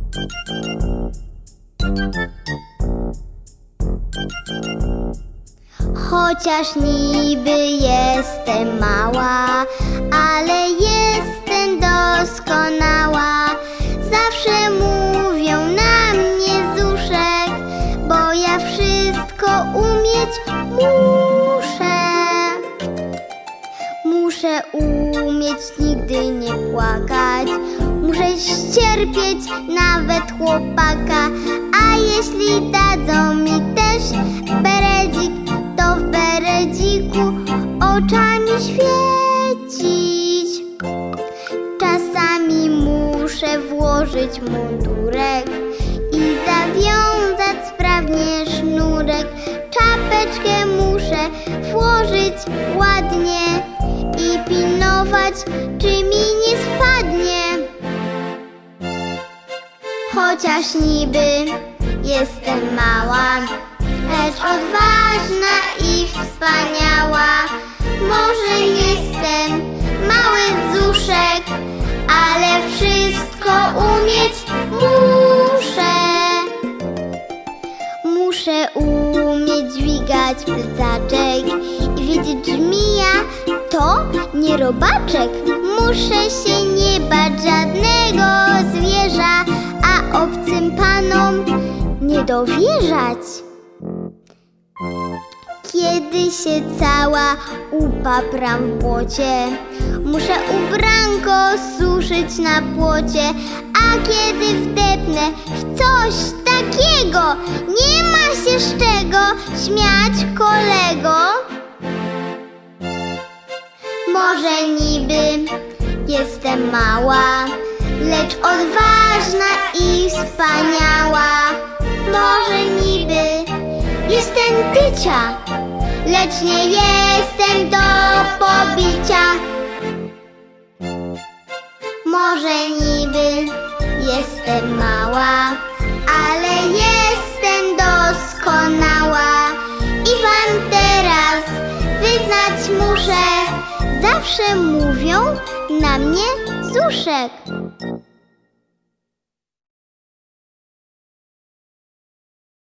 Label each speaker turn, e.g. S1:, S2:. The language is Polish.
S1: Chociaż niby jestem mała, ale jestem doskonała. Zawsze mówią na mnie Zuszek, bo ja wszystko umieć muszę. Muszę umieć nigdy nie płakać, muszę ścierpieć nawet chłopaka. A jeśli dadzą mi też beredzik, to w beredziku oczami świecić. Czasami muszę włożyć mundurek i zawiązać sprawnie sznurek. Czapeczkę muszę włożyć ładnie i pilnować, czy mi nie spadnie. Chociaż niby jestem mała, lecz odważna i wspaniała. Może jestem mały Zuszek, ale wszystko umieć muszę. Muszę umieć dźwigać plecaczek i wiedzieć, że mija to nie robaczek. Muszę się nie bać żadnego zwierza, a obcym panom nie dowierzać. Kiedy się cała upapram w błocie, muszę ubranko suszyć na płocie. A kiedy wdepnę w coś takiego, nie ma się z czego śmiać, kolego. Może niby jestem mała, lecz odważna i wspaniała. Może niby jestem tycia, lecz nie jestem do pobicia. Może niby jestem mała, ale jestem doskonała. I wam teraz wyznać muszę, zawsze mówią na mnie Zuszek.